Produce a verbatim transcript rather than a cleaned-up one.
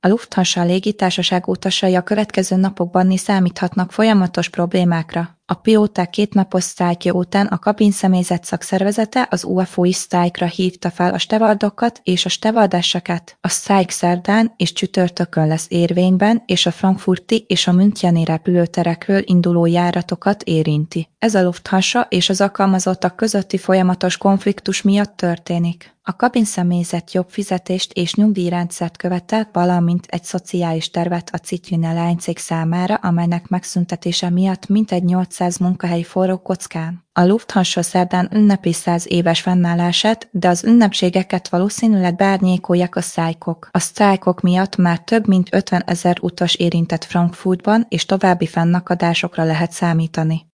A Lufthansa légitársaság utasai a következő napokban is számíthatnak folyamatos problémákra. A pilóták kétnapos sztrájkja után a kabinszemélyzet szakszervezete az u ef o-i sztrájkra hívta fel a stewardokat és a stewardesseket. A sztrájk szerdán és csütörtökön lesz érvényben, és a frankfurti és a müncheni repülőterekről induló járatokat érinti. Ez a Lufthansa és az alkalmazottak közötti folyamatos konfliktus miatt történik. A kabinszemélyzet jobb fizetést és nyugdíjrendszert követel, valamint egy szociális tervet a Cityline leánycég számára, amelynek megszüntetése miatt mintegy nyolcszáz munkahely forró kockán. A Lufthansa szerdán ünnepi száz éves fennállását, de az ünnepségeket valószínűleg beárnyékolják a sztrájkok. A sztrájkok miatt már több mint ötvenezer utas érintett Frankfurtban, és további fennakadásokra lehet számítani.